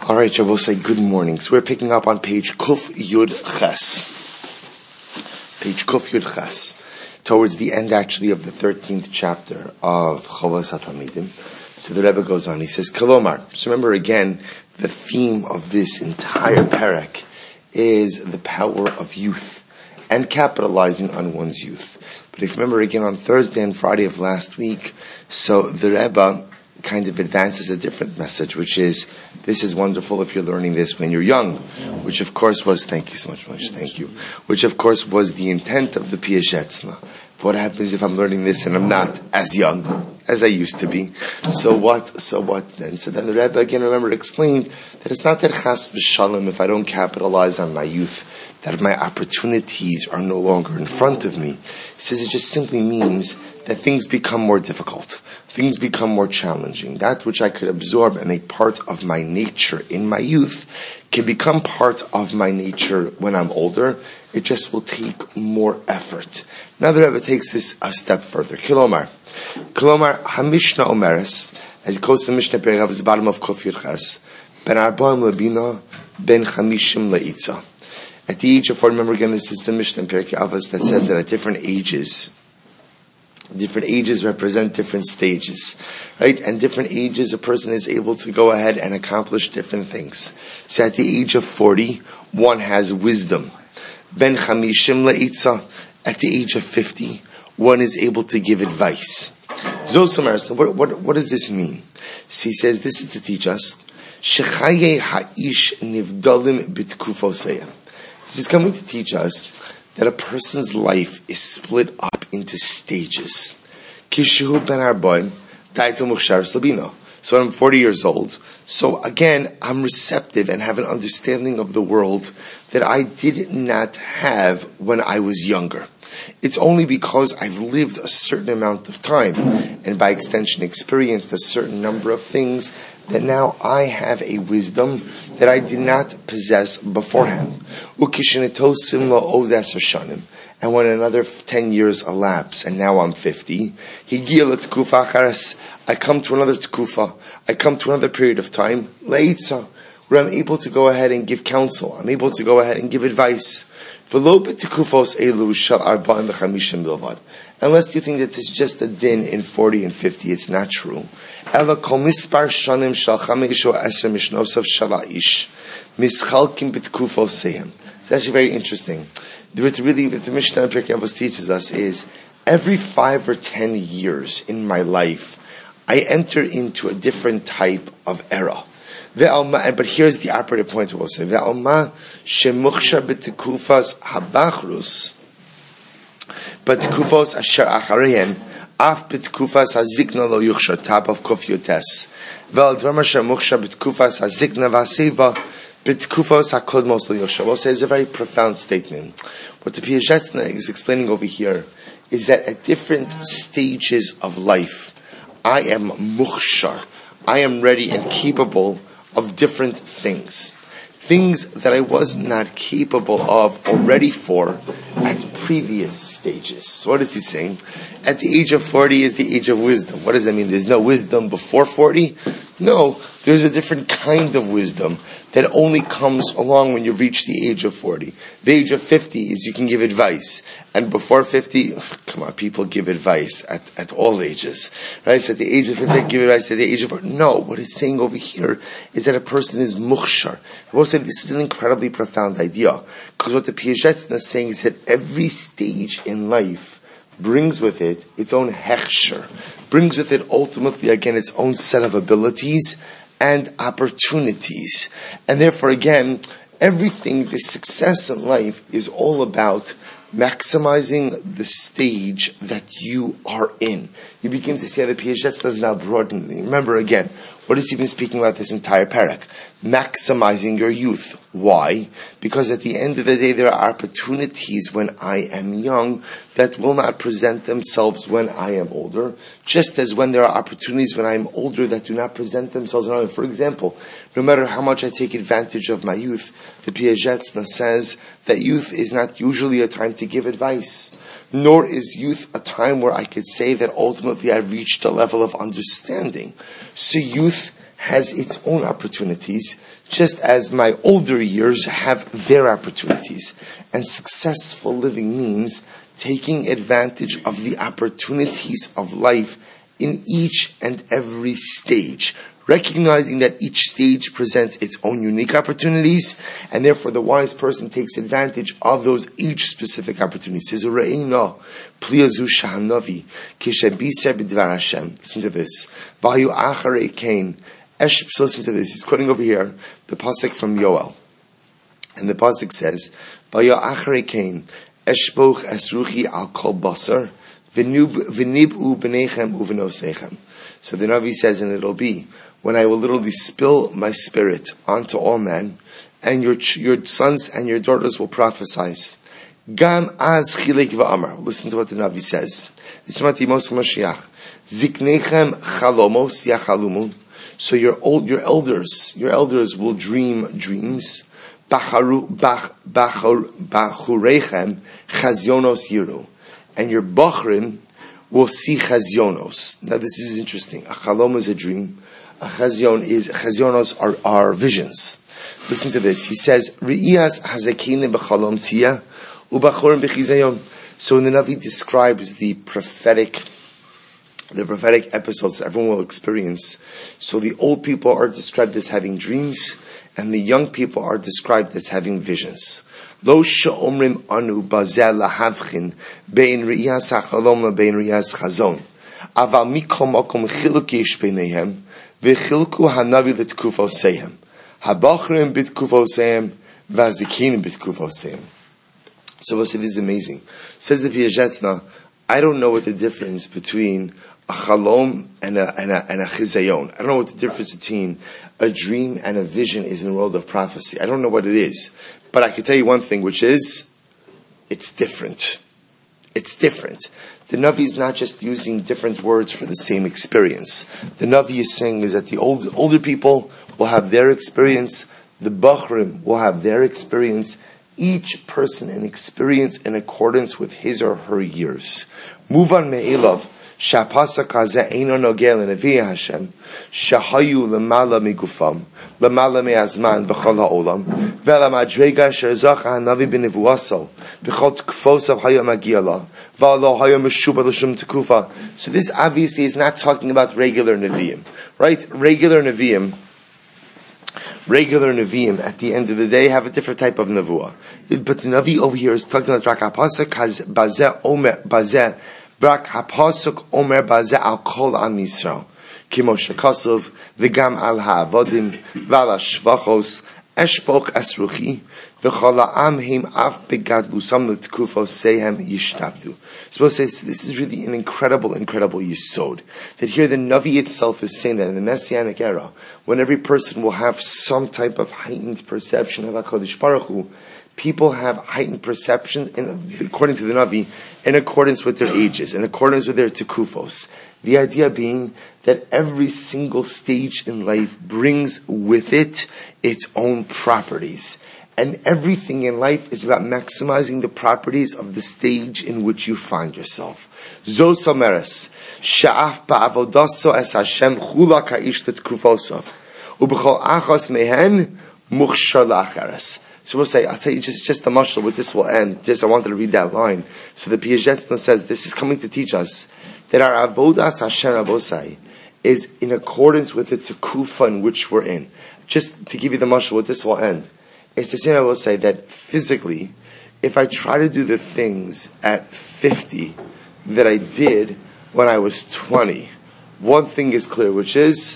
All right, Shabbos, say good morning. So we're picking up on page Kuf Yud Ches. Page Kuf Yud Ches. Towards the end, actually, of the 13th chapter of Chovos HaTalmidim. So the Rebbe goes on. He says, Kolomar. So remember again, the theme of this entire parak is the power of youth and capitalizing on one's youth. But if you remember again on Thursday and Friday of last week, so the Rebbe kind of advances a different message, which is, this is wonderful if you're learning this when you're young, which of course was, thank you so much, thank you, which of course was the intent of the Piazetzna. What happens if I'm learning this and I'm not as young as I used to be? So what then? So then the Rebbe again, remember, explained that it's not that chas v'shalom, if I don't capitalize on my youth, that my opportunities are no longer in front of me. He says it just simply means that things become more difficult. Things become more challenging. That which I could absorb and make part of my nature in my youth can become part of my nature when I'm older. It just will take more effort. Now the Rebbe takes this a step further. Kilomar, HaMishnah Omeres, as it goes to the Mishnah Perek, at the bottom of Kuf Yud Ches, Ben Arbaim Labina, Ben Chamishim Leitza. At the age of 4, remember again, this is the Mishnah Perek Avos that says that at different ages represent different stages, right? And different ages, a person is able to go ahead and accomplish different things. So at the age of 40, one has wisdom. Ben Chamishim Leitza, at the age of 50, one is able to give advice. What does this mean? So he says, this is to teach us, Shechaye ha'ish nivdalim bitkufoseyah. This is coming to teach us that a person's life is split up into stages. Kishu ben Arbaim, Daitu Mukhshar Slabino. So I'm 40 years old. So again, I'm receptive and have an understanding of the world that I did not have when I was younger. It's only because I've lived a certain amount of time and by extension experienced a certain number of things that now I have a wisdom that I did not possess beforehand. And when another 10 years elapse, and now I'm 50, I come to another tkufa, I come to another period of time, leitza, where I'm able to go ahead and give counsel, I'm able to go ahead and give advice. Unless you think that it's just a din in 40 and 50, it's not true. It's actually very interesting. What the Mishnah Pirkei Avos teaches us is, every 5 or 10 years in my life, I enter into a different type of era. But here's the operative point we'll say. Ve'alma shemuchshar b'tekufas habachrus, but tekufos asher achareyen, af b'tekufas hazikna lo yuchshar, top of Kuf Yud Tes. Ve'al dvar asher muchshar b'tekufas hazikna v'aseva, b'tekufos hakodmos lo yuchshar. We'll say it's a very profound statement. What the Piazetzna is explaining over here is that at different stages of life, I am muchshar. I am ready and capable of different things that I was not capable of or ready for at previous stages. So what is he saying? At the age of 40 is the age of wisdom. What does that mean? There's no wisdom before 40? No, there's a different kind of wisdom that only comes along when you reach the age of 40. The age of 50 is you can give advice. And before 50, come on, people give advice at all ages. Right? So at the age of 50, they give advice. At the age of 40, no, what he's saying over here is that a person is mukhshar. I will say this is an incredibly profound idea. Because what the Piazetzna is saying is that every stage in life brings with it its own hechsher, brings with it ultimately, again, its own set of abilities and opportunities. And therefore, again, everything, the success in life is all about maximizing the stage that you are in. You begin to see how the Piazetzna is now broadening. Remember again, what is he been speaking about this entire parak? Maximizing your youth. Why? Because at the end of the day, there are opportunities when I am young that will not present themselves when I am older, just as when there are opportunities when I am older that do not present themselves when I am. For example, no matter how much I take advantage of my youth, the Piazetzna says that youth is not usually a time to give advice, nor is youth a time where I could say that ultimately I've reached a level of understanding. So youth has its own opportunities, just as my older years have their opportunities. And successful living means taking advantage of the opportunities of life in each and every stage, recognizing that each stage presents its own unique opportunities, and therefore the wise person takes advantage of those each specific opportunities. Says, listen to this. Listen to this. He's quoting over here the pasuk from Yoel. And the pasuk says, Eshboch esruchi al kol basar, v'nib'u b'nechem u'v'nosechem. So the Navi says, and it'll be, when I will literally spill my spirit onto all men, and your sons and your daughters will prophesy. Gam az chilek v'amar. Listen to what the Navi says. This is what the Moshe Mashiach. Ziknechem chalomos yachalumun. So your elders will dream dreams. Bachurechem chazionos yiru. And your bachrim will see chazionos. Now this is interesting. A chalom is a dream. A chazionos are visions. Listen to this. He says, Re'iyas hazakinim b'chalom tia u'bachorim b'chizayon. So when the Navi describes the prophetic episodes that everyone will experience, so the old people are described as having dreams, and the young people are described as having visions. Lo she'omrim anu bazel lahavchin bein re'iyas hachalom lebein re'iyas chazon. Aval mikol makom chiluk yesh beinehem v'chilku hanavi l'tkufoseihem habachrim b'tkufoseihem v'azikinim b'tkufoseihem. So we'll say this is amazing. Says the Piazetzna, I don't know what the difference between a chalom and a chizayon. I don't know what the difference between a dream and a vision is in the world of prophecy. I don't know what it is. But I can tell you one thing, which is, it's different. It's different. The Navi is not just using different words for the same experience. The Navi is saying is that the older people will have their experience, the Bachrim will have their experience, each person an experience in accordance with his or her years. Move on me'elav. Shapasa kaze eino nogel nevi Hashem shahayu lemala migufam lemala me'azman v'chol ha'olam ve'la madrega she'zach ha'navi b'nevuaso v'chol t'kfosav hayom agiyala v'alo hayom meshuba l'shum t'kufa. So this obviously is not talking about regular neviim, right? Regular neviim at the end of the day have a different type of nevuah. But the Navi over here is talking about rakapasa kaz bazeh omer bazeh brak hapasuk omer bazeh al kol am Yisrael kimo shekasov v'gam al ha'avodim v'al ha'shvachos eshpoch esruchi v'chol ha'am him af begadlusam l'tkufos sehem yishtabdu. So this is really an incredible yisod. That here the Navi itself is saying that in the Messianic era, when every person will have some type of heightened perception of HaKadosh Baruch Hu, people have heightened perception, according to the Navi, in accordance with their ages, in accordance with their tekufos. The idea being that every single stage in life brings with it its own properties. And everything in life is about maximizing the properties of the stage in which you find yourself. Zo someres, sha'af ba'avodaso es Hashem chula ka'ish tetkufosov, u'b'chol achos mehen muchshar la'acheres. So we'll say, I'll tell you just the mashal with this will end. I wanted to read that line. So the Piazetzna says, this is coming to teach us that our avodas Hashem Rabosai is in accordance with the tekufa in which we're in. Just to give you the mashal with this will end. It's the same I will say that physically, if I try to do the things at 50 that I did when I was 20, one thing is clear, which is,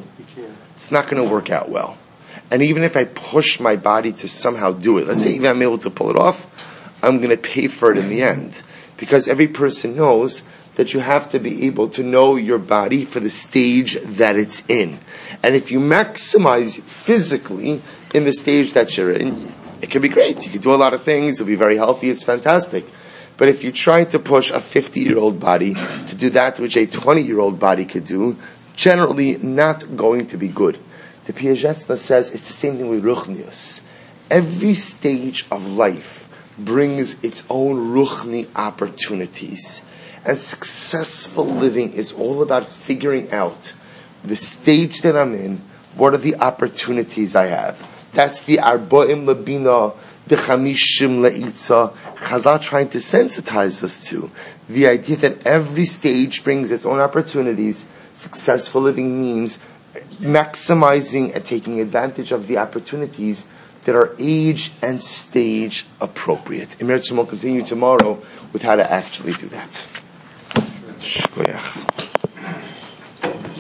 it's not going to work out well. And even if I push my body to somehow do it, let's say even I'm able to pull it off, I'm going to pay for it in the end. Because every person knows that you have to be able to know your body for the stage that it's in. And if you maximize physically in the stage that you're in, it can be great. You can do a lot of things, you'll be very healthy, it's fantastic. But if you try to push a 50-year-old body to do that which a 20-year-old body could do, generally not going to be good. The Piazetzna says it's the same thing with Ruchnius. Every stage of life brings its own Ruchni opportunities. And successful living is all about figuring out the stage that I'm in, What are the opportunities I have? That's the arba'im labina b'chamishim le'itza. Chazal trying to sensitize us to the idea that every stage brings its own opportunities. Successful living means maximizing and taking advantage of the opportunities that are age and stage appropriate. Emer Tzim will continue tomorrow with how to actually do that. Shkoyach.